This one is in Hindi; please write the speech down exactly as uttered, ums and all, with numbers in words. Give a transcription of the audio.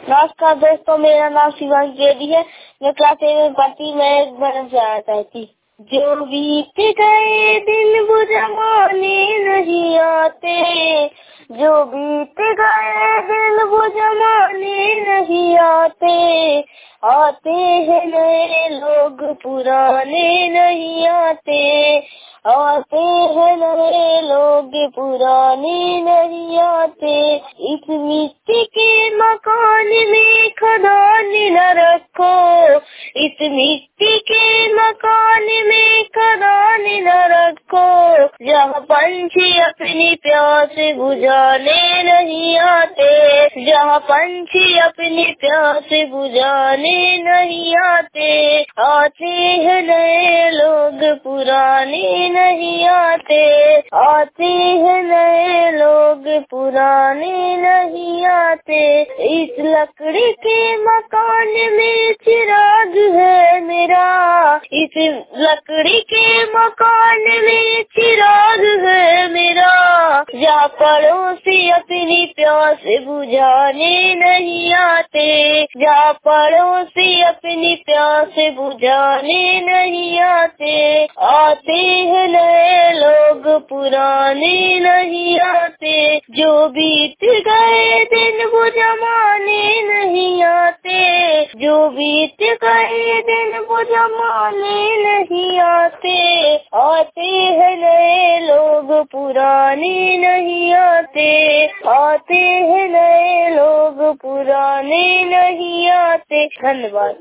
नमस्कार दोस्तों, मेरा नाम शिवांश बेदी है। मैं क्लास एट में पढ़ती। मैं एक भजन सुनाना चाहती। जो बीत गए दिन वो जमाने नहीं आते, जो बीत गए दिन वो जमाने नहीं आते, आते हैं नए लोग पुराने नहीं आते, आते हैं नए लोग पुराने नहीं आते। इस मिट्टी के मकान में खदान न रखो, इस मिट्टी के मकान में खदान न रखो, जहाँ पंछी अपनी प्यास बुझाने नहीं आते, जहाँ पंछी अपनी प्यास बुझाने नहीं आते, आते हैं नए लोग पुराने नहीं आते, आते हैं नए लोग पुराने नहीं आते। इस लकड़ी के मकान में चिराग है मेरा, इस लकड़ी के मकान में चिराग है मेरा, जहाँ पड़ोसी अपनी प्यास बुझाने नहीं आते, जहाँ पड़ोसी अपनी प्यास बुझाने नहीं आते, आते हैं नए लोग पुराने नहीं आते, जो बीत गए दिन वो जमाने नहीं आते, जो बीत गए दिन वो जमाने नहीं आते, आते हैं नए लोग पुराने नहीं आते, आते हैं नए लोग पुराने नहीं आते। धन्यवाद।